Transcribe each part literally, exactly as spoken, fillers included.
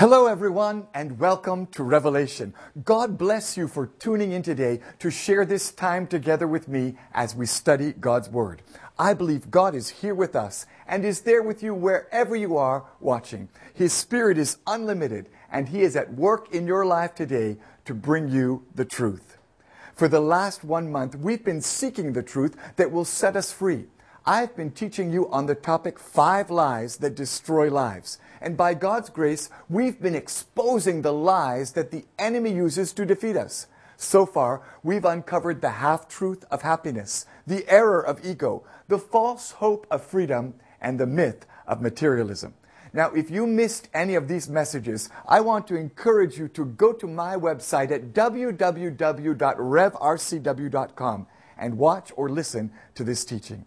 Hello everyone and welcome to Revelation. God bless you for tuning in today to share this time together with me as we study God's Word. I believe God is here with us and is there with you wherever you are watching. His Spirit is unlimited and He is at work in your life today to bring you the truth. For the last one month, we've been seeking the truth that will set us free. I've been teaching you on the topic five lies that destroy lives. And by God's grace, we've been exposing the lies that the enemy uses to defeat us. So far, we've uncovered the half-truth of happiness, the error of ego, the false hope of freedom, and the myth of materialism. Now, if you missed any of these messages, I want to encourage you to go to my website at w w w dot rev r c w dot com and watch or listen to this teaching.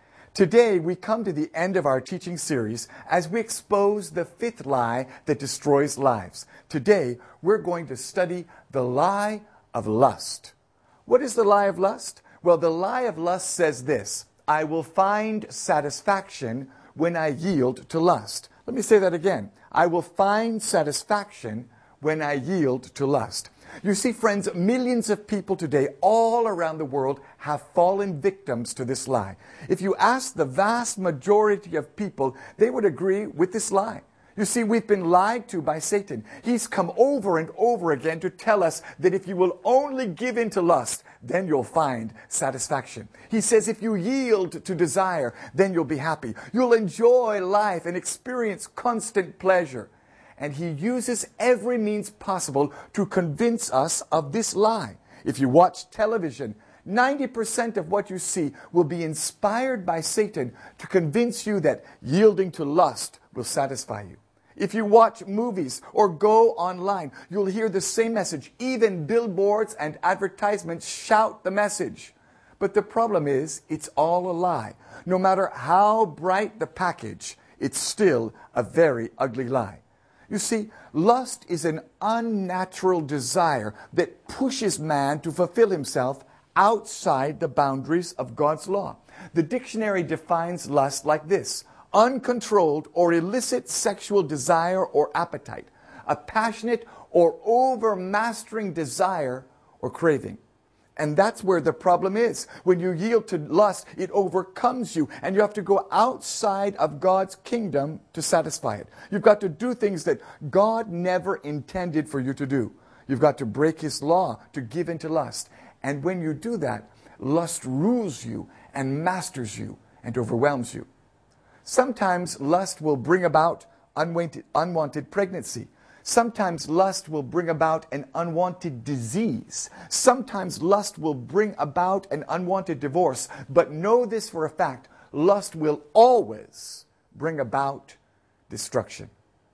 Today, we come to the end of our teaching series as we expose the fifth lie that destroys lives. Today, we're going to study the lie of lust. What is the lie of lust? Well, the lie of lust says this: I will find satisfaction when I yield to lust. Let me say that again. I will find satisfaction when I yield to lust. You see, friends, millions of people today all around the world have fallen victims to this lie. If you ask the vast majority of people, they would agree with this lie. You see, we've been lied to by Satan. He's come over and over again to tell us that if you will only give in to lust, then you'll find satisfaction. He says if you yield to desire, then you'll be happy. You'll enjoy life and experience constant pleasure. And he uses every means possible to convince us of this lie. If you watch television, ninety percent of what you see will be inspired by Satan to convince you that yielding to lust will satisfy you. If you watch movies or go online, you'll hear the same message. Even billboards and advertisements shout the message. But the problem is, it's all a lie. No matter how bright the package, it's still a very ugly lie. You see, lust is an unnatural desire that pushes man to fulfill himself outside the boundaries of God's law. The dictionary defines lust like this: uncontrolled or illicit sexual desire or appetite, a passionate or overmastering desire or craving. And that's where the problem is. When you yield to lust, it overcomes you, and you have to go outside of God's kingdom to satisfy it. You've got to do things that God never intended for you to do. You've got to break His law to give into lust. And when you do that, lust rules you and masters you and overwhelms you. Sometimes lust will bring about unwanted, unwanted pregnancy. Sometimes lust will bring about an unwanted disease. Sometimes lust will bring about an unwanted divorce. But know this for a fact: lust will always bring about destruction.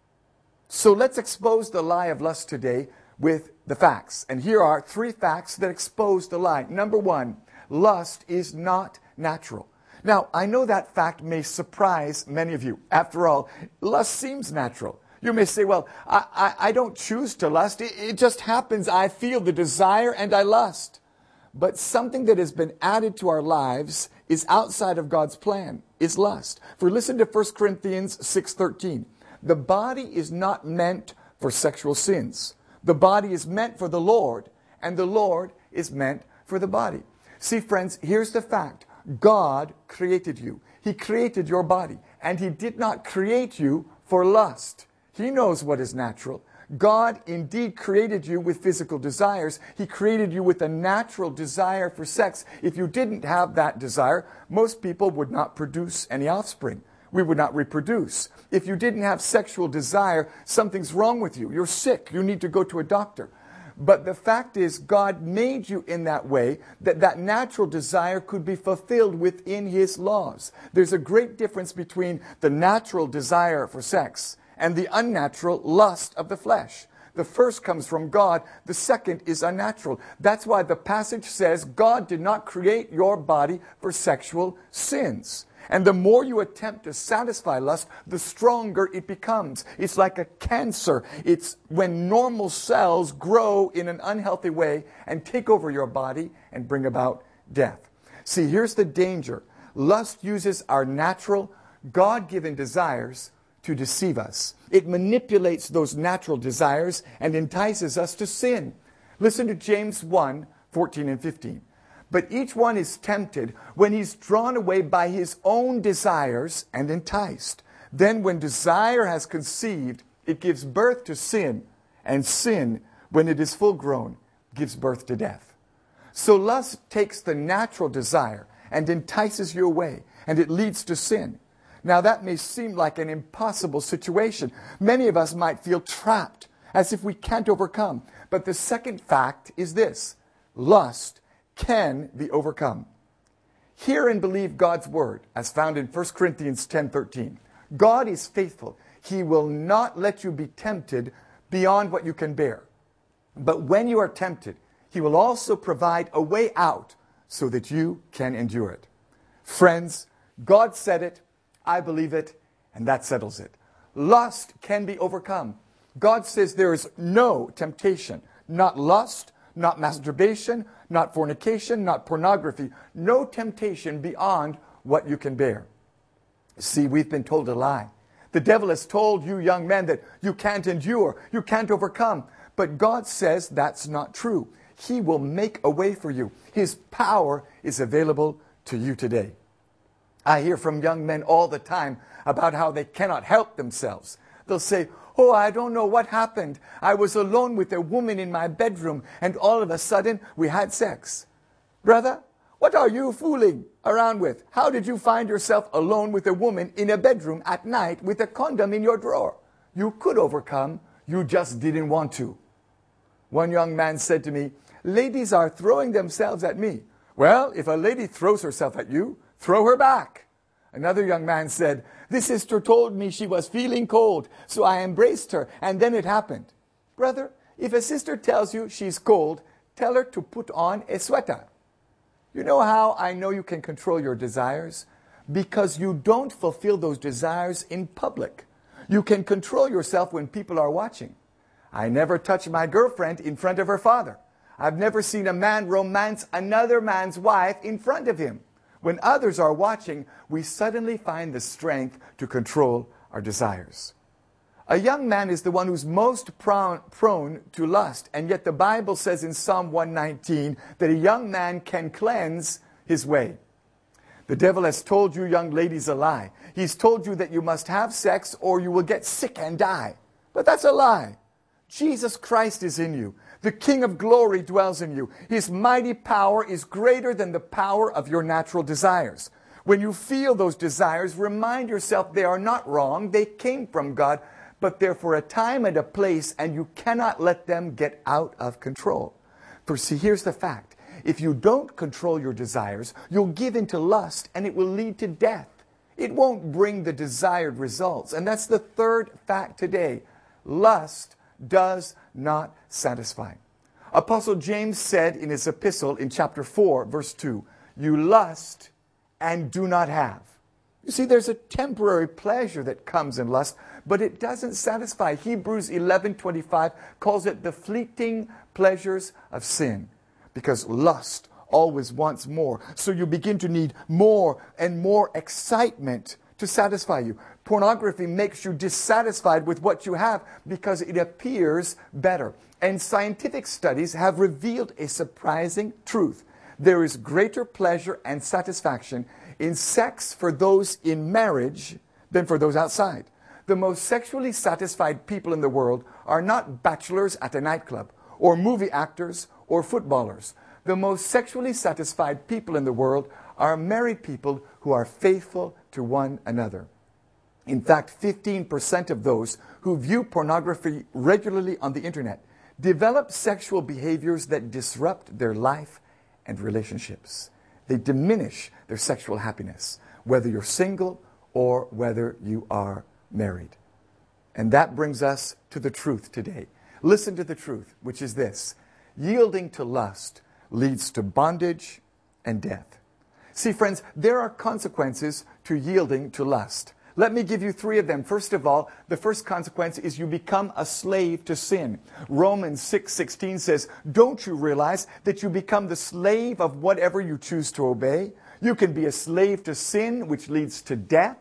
So let's expose the lie of lust today with the facts. And here are three facts that expose the lie. Number one, lust is not natural. Now, I know that fact may surprise many of you. After all, lust seems natural. You may say, well, I, I, I don't choose to lust. It, it just happens. I feel the desire and I lust. But something that has been added to our lives is outside of God's plan, is lust. For listen to First Corinthians six thirteen. The body is not meant for sexual sins. The body is meant for the Lord, and the Lord is meant for the body. See, friends, here's the fact. God created you. He created your body, and He did not create you for lust. He knows what is natural. God indeed created you with physical desires. He created you with a natural desire for sex. If you didn't have that desire, most people would not produce any offspring. We would not reproduce. If you didn't have sexual desire, something's wrong with you. You're sick. You need to go to a doctor. But the fact is, God made you in that way that that natural desire could be fulfilled within His laws. There's a great difference between the natural desire for sex and the unnatural lust of the flesh. The first comes from God. The second is unnatural. That's why the passage says God did not create your body for sexual sins. And the more you attempt to satisfy lust, the stronger it becomes. It's like a cancer. It's when normal cells grow in an unhealthy way and take over your body and bring about death. See, here's the danger. Lust uses our natural, God-given desires to deceive us. It manipulates those natural desires and entices us to sin. Listen to James one, fourteen and fifteen. But each one is tempted when he's drawn away by his own desires and enticed. Then when desire has conceived, it gives birth to sin, and sin, when it is full grown, gives birth to death. So lust takes the natural desire and entices you away, and it leads to sin. Now that may seem like an impossible situation. Many of us might feel trapped, as if we can't overcome. But the second fact is this: lust can be overcome. Hear and believe God's word, as found in First Corinthians ten thirteen. God is faithful. He will not let you be tempted beyond what you can bear. But when you are tempted, He will also provide a way out so that you can endure it. Friends, God said it, I believe it, and that settles it. Lust can be overcome. God says there is no temptation, not lust, not masturbation, not fornication, not pornography, no temptation beyond what you can bear. See, we've been told a lie. The devil has told you young men that you can't endure, you can't overcome. But God says that's not true. He will make a way for you. His power is available to you today. I hear from young men all the time about how they cannot help themselves. They'll say, oh, I don't know what happened. I was alone with a woman in my bedroom, and all of a sudden we had sex. Brother, what are you fooling around with? How did you find yourself alone with a woman in a bedroom at night with a condom in your drawer? You could overcome, you just didn't want to. One young man said to me, ladies are throwing themselves at me. Well, if a lady throws herself at you, throw her back. Another young man said, this sister told me she was feeling cold, so I embraced her, and then it happened. Brother, if a sister tells you she's cold, tell her to put on a sweater. You know how I know you can control your desires? Because you don't fulfill those desires in public. You can control yourself when people are watching. I never touch my girlfriend in front of her father. I've never seen a man romance another man's wife in front of him. When others are watching, we suddenly find the strength to control our desires. A young man is the one who's most prone, prone to lust, and yet the Bible says in Psalm one nineteen that a young man can cleanse his way. The devil has told you young ladies a lie. He's told you that you must have sex or you will get sick and die. But that's a lie. Jesus Christ is in you. The King of glory dwells in you. His mighty power is greater than the power of your natural desires. When you feel those desires, remind yourself they are not wrong. They came from God, but they're for a time and a place, and you cannot let them get out of control. For see, here's the fact. If you don't control your desires, you'll give into lust, and it will lead to death. It won't bring the desired results. And that's the third fact today. Lust does not satisfy. Apostle James said in his epistle in chapter four, verse two, you lust and do not have. You see, there's a temporary pleasure that comes in lust, but it doesn't satisfy. Hebrews eleven twenty-five calls it the fleeting pleasures of sin, because lust always wants more. So you begin to need more and more excitement to satisfy you. Pornography makes you dissatisfied with what you have because it appears better. And scientific studies have revealed a surprising truth. There is greater pleasure and satisfaction in sex for those in marriage than for those outside. The most sexually satisfied people in the world are not bachelors at a nightclub, or movie actors, or footballers. The most sexually satisfied people in the world are married people who are faithful to one another. In fact, fifteen percent of those who view pornography regularly on the internet develop sexual behaviors that disrupt their life and relationships. They diminish their sexual happiness, whether you're single or whether you are married. And that brings us to the truth today. Listen to the truth, which is this: yielding to lust leads to bondage and death. See, friends, there are consequences to yielding to lust. Let me give you three of them. First of all, the first consequence is you become a slave to sin. Romans six sixteen says, don't you realize that you become the slave of whatever you choose to obey? You can be a slave to sin, which leads to death,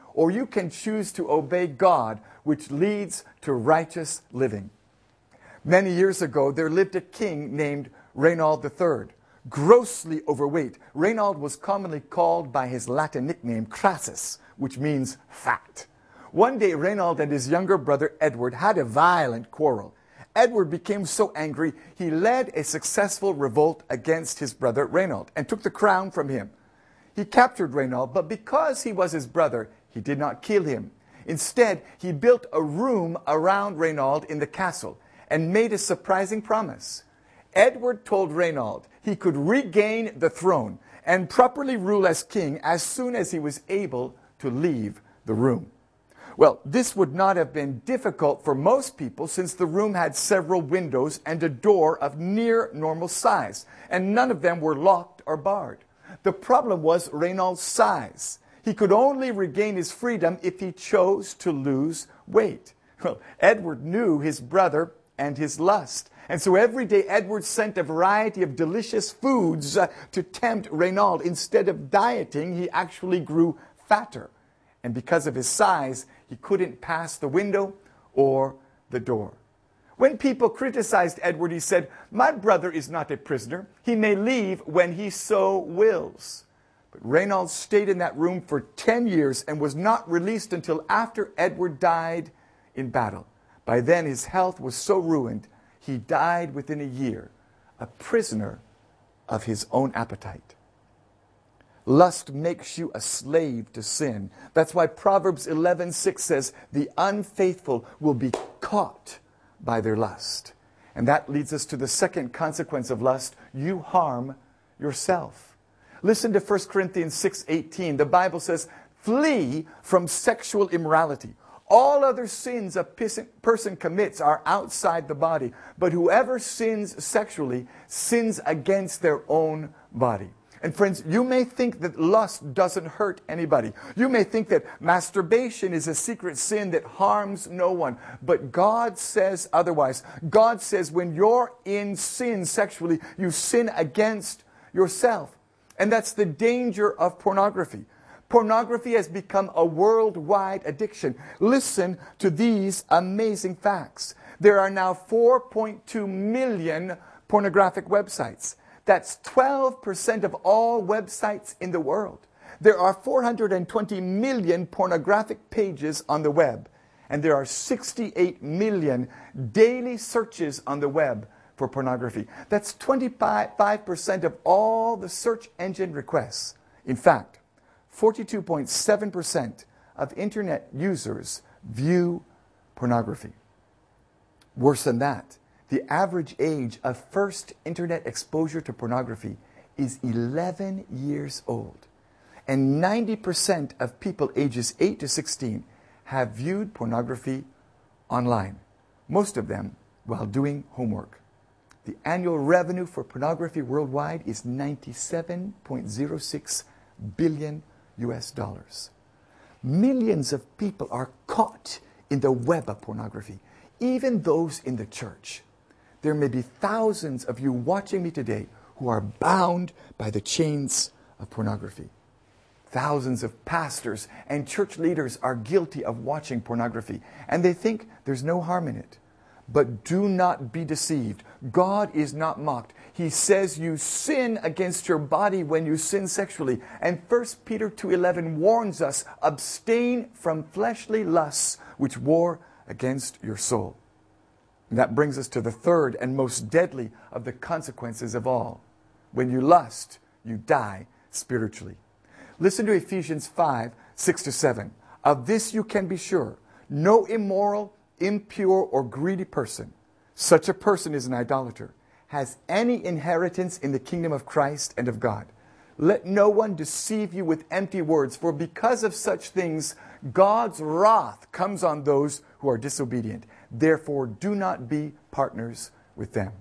or you can choose to obey God, which leads to righteous living. Many years ago, there lived a king named Reynald the third, grossly overweight. Reynald was commonly called by his Latin nickname Crassus, which means fat. One day, Reynald and his younger brother Edward had a violent quarrel. Edward became so angry, he led a successful revolt against his brother Reynald and took the crown from him. He captured Reynald, but because he was his brother, he did not kill him. Instead, he built a room around Reynald in the castle and made a surprising promise. Edward told Reynald he could regain the throne and properly rule as king as soon as he was able to leave the room. Well, this would not have been difficult for most people since the room had several windows and a door of near normal size, and none of them were locked or barred. The problem was Reynald's size. He could only regain his freedom if he chose to lose weight. Well, Edward knew his brother and his lust, and so every day Edward sent a variety of delicious foods uh, to tempt Reynald. Instead of dieting, he actually grew fatter. And because of his size, he couldn't pass the window or the door. When people criticized Edward, he said, "My brother is not a prisoner. He may leave when he so wills." But Reynald stayed in that room for ten years and was not released until after Edward died in battle. By then, his health was so ruined, he died within a year, a prisoner of his own appetite. Lust makes you a slave to sin. That's why Proverbs eleven six says, "The unfaithful will be caught by their lust." And that leads us to the second consequence of lust. You harm yourself. Listen to First Corinthians six eighteen. The Bible says, "Flee from sexual immorality. All other sins a person commits are outside the body, but whoever sins sexually sins against their own body." And friends, you may think that lust doesn't hurt anybody. You may think that masturbation is a secret sin that harms no one. But God says otherwise. God says when you're in sin sexually, you sin against yourself. And that's the danger of pornography. Pornography has become a worldwide addiction. Listen to these amazing facts. There are now four point two million pornographic websites. That's twelve percent of all websites in the world. There are four hundred twenty million pornographic pages on the web, and there are sixty-eight million daily searches on the web for pornography. That's twenty-five percent of all the search engine requests. In fact, forty-two point seven percent of internet users view pornography. Worse than that, the average age of first internet exposure to pornography is eleven years old. And ninety percent of people ages eight to sixteen have viewed pornography online, most of them while doing homework. The annual revenue for pornography worldwide is ninety-seven point zero six billion U S dollars. Millions of people are caught in the web of pornography, even those in the church. There may be thousands of you watching me today who are bound by the chains of pornography. Thousands of pastors and church leaders are guilty of watching pornography, and they think there's no harm in it. But do not be deceived. God is not mocked. He says you sin against your body when you sin sexually. And First Peter two eleven warns us, abstain from fleshly lusts which war against your soul. And that brings us to the third and most deadly of the consequences of all. When you lust, you die spiritually. Listen to Ephesians five, six to seven. Of this you can be sure, no immoral, impure, or greedy person, such a person is an idolater, has any inheritance in the kingdom of Christ and of God. Let no one deceive you with empty words, for because of such things, God's wrath comes on those who are disobedient. Therefore, do not be partners with them.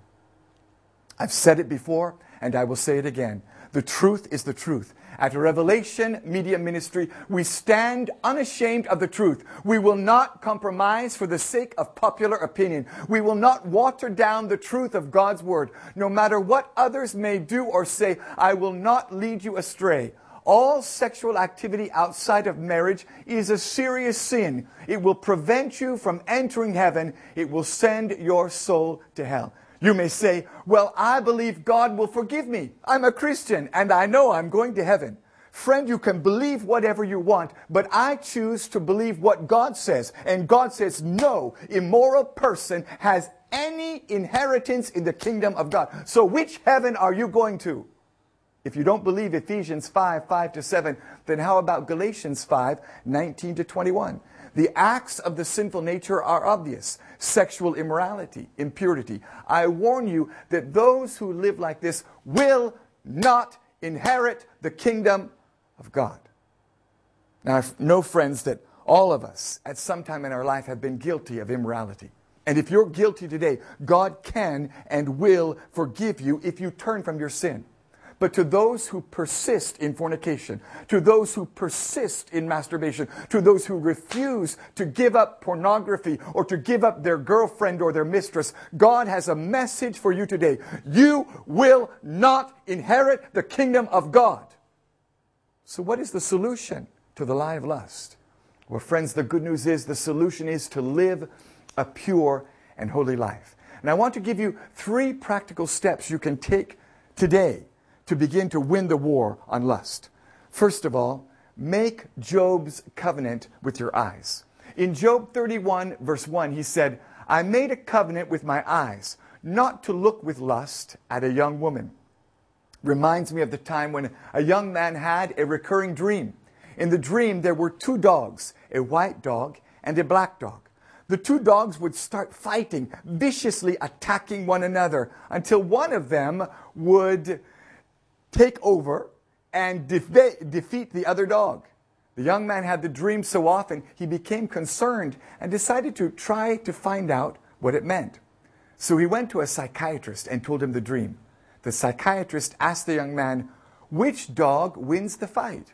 I've said it before, and I will say it again. The truth is the truth. At Revelation Media Ministry, we stand unashamed of the truth. We will not compromise for the sake of popular opinion. We will not water down the truth of God's Word. No matter what others may do or say, I will not lead you astray. All sexual activity outside of marriage is a serious sin. It will prevent you from entering heaven. It will send your soul to hell. You may say, well, I believe God will forgive me. I'm a Christian and I know I'm going to heaven. Friend, you can believe whatever you want, but I choose to believe what God says. And God says no immoral person has any inheritance in the kingdom of God. So which heaven are you going to? If you don't believe Ephesians five, five to seven, then how about Galatians five, nineteen to twenty-one? The acts of the sinful nature are obvious. Sexual immorality, impurity. I warn you that those who live like this will not inherit the kingdom of God. Now, I know, friends, that all of us at some time in our life have been guilty of immorality. And if you're guilty today, God can and will forgive you if you turn from your sin. But to those who persist in fornication, to those who persist in masturbation, to those who refuse to give up pornography or to give up their girlfriend or their mistress, God has a message for you today. You will not inherit the kingdom of God. So what is the solution to the lie of lust? Well, friends, the good news is the solution is to live a pure and holy life. And I want to give you three practical steps you can take today to begin to win the war on lust. First of all, make Job's covenant with your eyes. In Job thirty-one, verse one, he said, I made a covenant with my eyes, not to look with lust at a young woman. Reminds me of the time when a young man had a recurring dream. In the dream, there were two dogs, a white dog and a black dog. The two dogs would start fighting, viciously attacking one another, until one of them would take over and defe- defeat the other dog. The young man had the dream so often, he became concerned and decided to try to find out what it meant. So he went to a psychiatrist and told him the dream. The psychiatrist asked the young man, which dog wins the fight?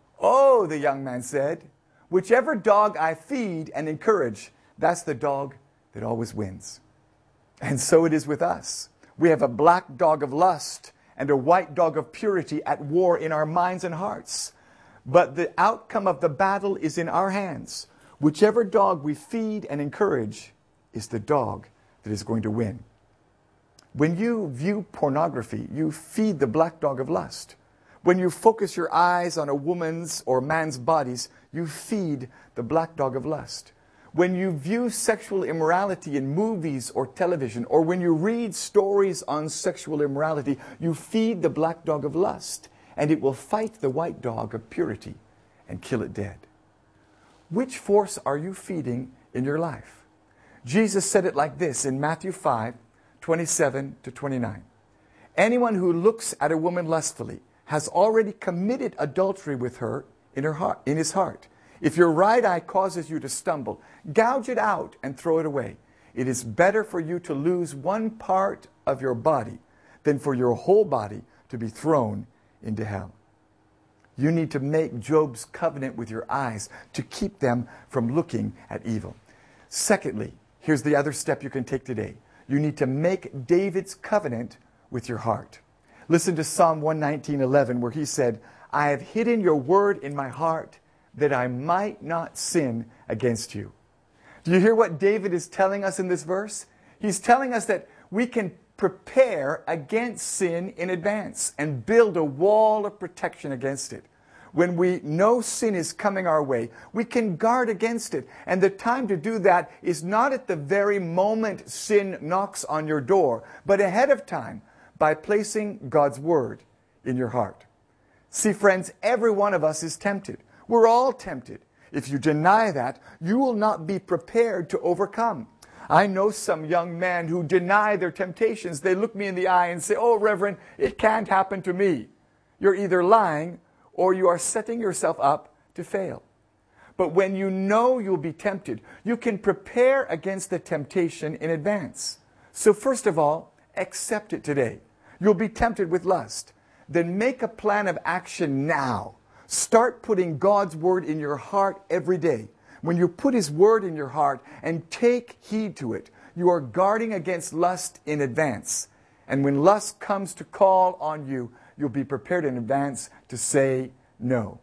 Oh, the young man said, whichever dog I feed and encourage, that's the dog that always wins. And so it is with us. We have a black dog of lust and a white dog of purity at war in our minds and hearts. But the outcome of the battle is in our hands. Whichever dog we feed and encourage is the dog that is going to win. When you view pornography, you feed the black dog of lust. When you focus your eyes on a woman's or man's bodies, you feed the black dog of lust. When you view sexual immorality in movies or television, or when you read stories on sexual immorality, you feed the black dog of lust, and it will fight the white dog of purity and kill it dead. Which force are you feeding in your life? Jesus said it like this in Matthew five, twenty-seven to twenty-nine. Anyone who looks at a woman lustfully has already committed adultery with her in her heart, in his heart. If your right eye causes you to stumble, gouge it out and throw it away. It is better for you to lose one part of your body than for your whole body to be thrown into hell. You need to make Job's covenant with your eyes to keep them from looking at evil. Secondly, here's the other step you can take today. You need to make David's covenant with your heart. Listen to Psalm one nineteen, eleven, where he said, I have hidden your word in my heart that I might not sin against you. Do you hear what David is telling us in this verse? He's telling us that we can prepare against sin in advance and build a wall of protection against it. When we know sin is coming our way, we can guard against it. And the time to do that is not at the very moment sin knocks on your door, but ahead of time by placing God's word in your heart. See, friends, every one of us is tempted. We're all tempted. If you deny that, you will not be prepared to overcome. I know some young men who deny their temptations. They look me in the eye and say, oh, Reverend, it can't happen to me. You're either lying or you are setting yourself up to fail. But when you know you'll be tempted, you can prepare against the temptation in advance. So first of all, accept it today. You'll be tempted with lust. Then make a plan of action now. Start putting God's word in your heart every day. When you put his word in your heart and take heed to it, you are guarding against lust in advance. And when lust comes to call on you, you'll be prepared in advance to say no.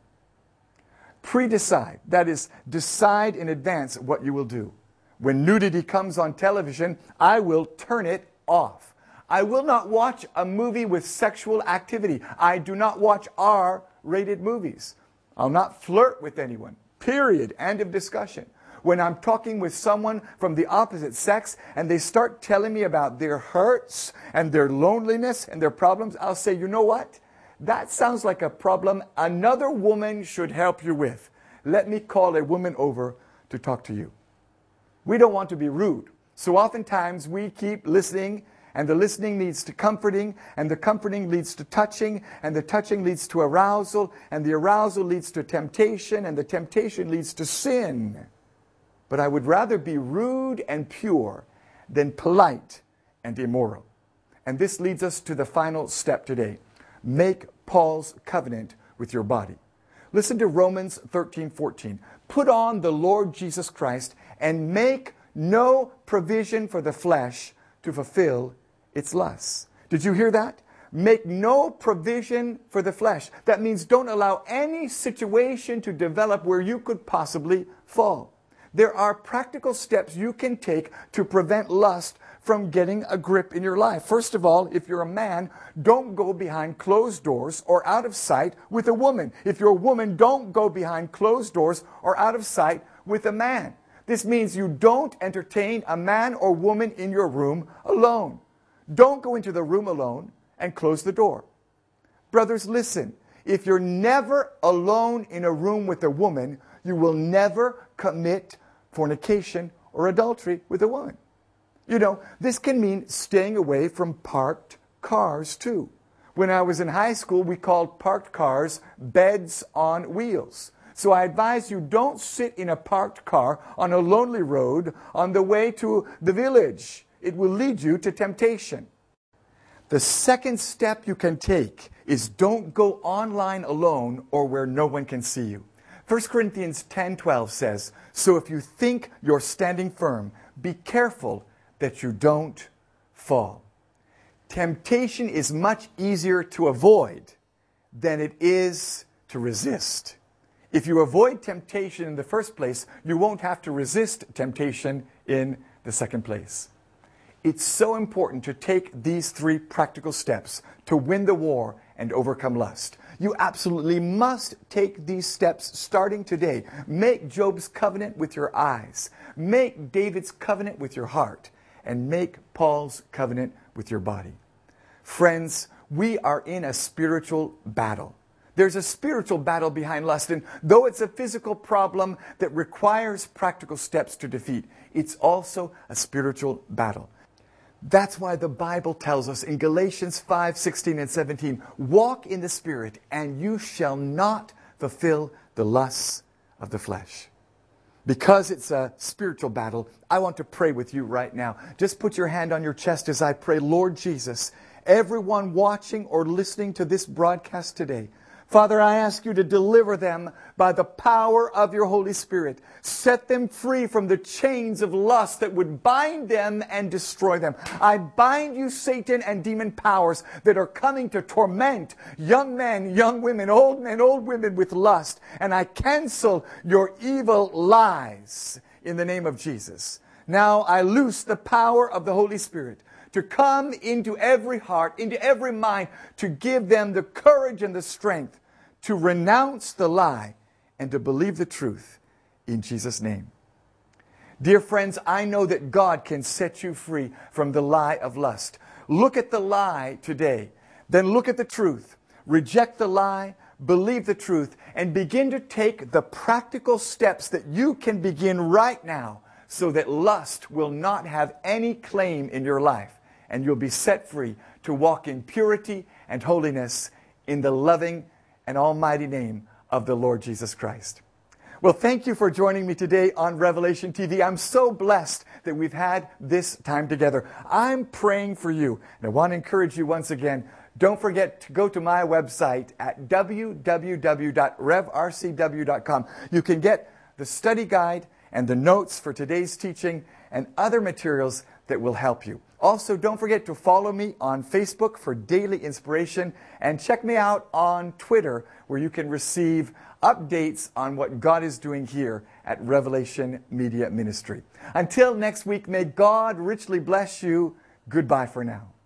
Pre-decide, that is, decide in advance what you will do. When nudity comes on television, I will turn it off. I will not watch a movie with sexual activity. I do not watch R-rated movies. I'll not flirt with anyone. Period. End of discussion. When I'm talking with someone from the opposite sex and they start telling me about their hurts and their loneliness and their problems, I'll say, you know what? That sounds like a problem another woman should help you with. Let me call a woman over to talk to you. We don't want to be rude. So oftentimes we keep listening, and the listening leads to comforting, and the comforting leads to touching, and the touching leads to arousal, and the arousal leads to temptation, and the temptation leads to sin. But I would rather be rude and pure than polite and immoral. And this leads us to the final step today. Make Paul's covenant with your body. Listen to Romans thirteen fourteen. Put on the Lord Jesus Christ and make no provision for the flesh to fulfill its lusts. Did you hear that? Make no provision for the flesh. That means don't allow any situation to develop where you could possibly fall. There are practical steps you can take to prevent lust from getting a grip in your life. First of all, if you're a man, don't go behind closed doors or out of sight with a woman. If you're a woman, don't go behind closed doors or out of sight with a man. This means you don't entertain a man or woman in your room alone. Don't go into the room alone and close the door. Brothers, listen. If you're never alone in a room with a woman, you will never commit fornication or adultery with a woman. You know, this can mean staying away from parked cars too. When I was in high school, we called parked cars beds on wheels. So I advise you don't sit in a parked car on a lonely road on the way to the village. It will lead you to temptation. The second step you can take is don't go online alone or where no one can see you. First Corinthians ten twelve says, so if you think you're standing firm, be careful that you don't fall. Temptation is much easier to avoid than it is to resist. If you avoid temptation in the first place, you won't have to resist temptation in the second place. It's so important to take these three practical steps to win the war and overcome lust. You absolutely must take these steps starting today. Make Job's covenant with your eyes. Make David's covenant with your heart. And make Paul's covenant with your body. Friends, we are in a spiritual battle. There's a spiritual battle behind lust, and though it's a physical problem that requires practical steps to defeat, it's also a spiritual battle. That's why the Bible tells us in Galatians five sixteen and seventeen, walk in the Spirit, and you shall not fulfill the lusts of the flesh. Because it's a spiritual battle, I want to pray with you right now. Just put your hand on your chest as I pray. Lord Jesus, everyone watching or listening to this broadcast today, Father, I ask you to deliver them by the power of your Holy Spirit. Set them free from the chains of lust that would bind them and destroy them. I bind you, Satan, and demon powers that are coming to torment young men, young women, old men, old women with lust. And I cancel your evil lies in the name of Jesus. Now I loose the power of the Holy Spirit to come into every heart, into every mind, to give them the courage and the strength to renounce the lie and to believe the truth in Jesus' name. Dear friends, I know that God can set you free from the lie of lust. Look at the lie today, then look at the truth. Reject the lie, believe the truth, and begin to take the practical steps that you can begin right now so that lust will not have any claim in your life. And you'll be set free to walk in purity and holiness in the loving and almighty name of the Lord Jesus Christ. Well, thank you for joining me today on Revelation T V. I'm so blessed that we've had this time together. I'm praying for you. And I want to encourage you once again, don't forget to go to my website at w w w dot rev r c w dot com. You can get the study guide and the notes for today's teaching and other materials that will help you. Also, don't forget to follow me on Facebook for daily inspiration, and check me out on Twitter, where you can receive updates on what God is doing here at Revelation Media Ministry. Until next week, may God richly bless you. Goodbye for now.